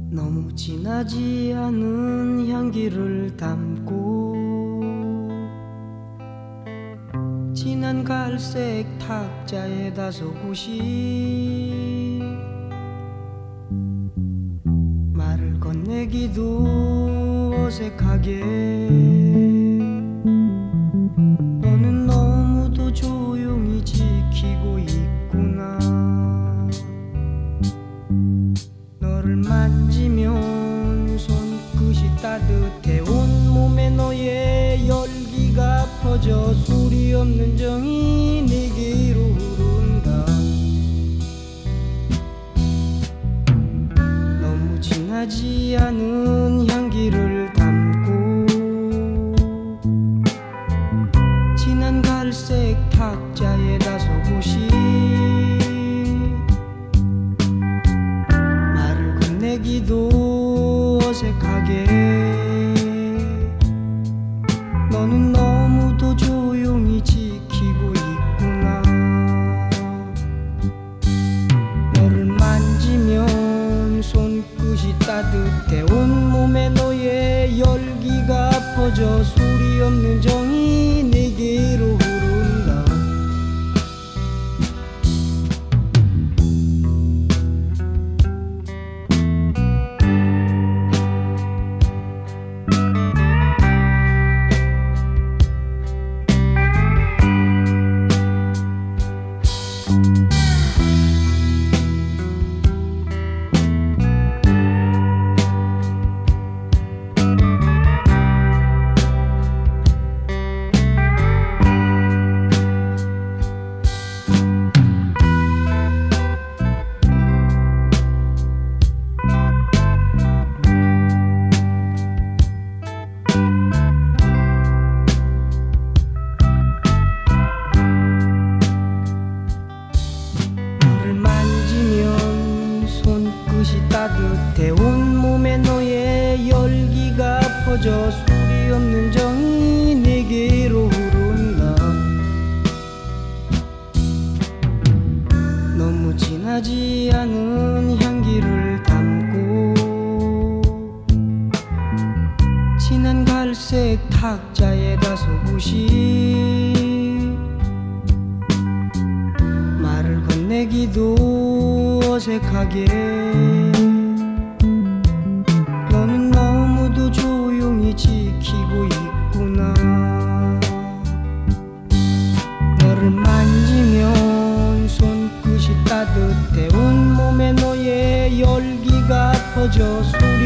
너무 진하지 않은 향기를 담고 진한 갈색 탁자에 다소곳이 말을 건네기도 어색하게 너는 너무도 조용히 지키고 있구나. 너를 만지면 손끝이 따뜻해 온몸에 너의 열기가 퍼져 소리 없는 정이 내게로 흐른다. 너무 진하지 않은 향기를 담고 진한 갈색 탁자에 다소곳이 말을 건네기도 어색하게 너는 너무도 조용히 지키고 있구나. 너를 만지면 손끝이 따뜻해 온몸에 너의 열기가 퍼져 소리 없는 정이 내게로 흐른다. 따뜻해 온몸에 너의 열기가 퍼져 소리 없는 정이 내게로 흐른다. 너무 진하지 않은 향기를 담고 진한 갈색 탁자에 다소곳이 말을 건네기도 어색하게 너는 너무도 조용히 지키고 있구나. 너를 만지면 손끝이 따뜻해 온몸에 너의 열기가 퍼져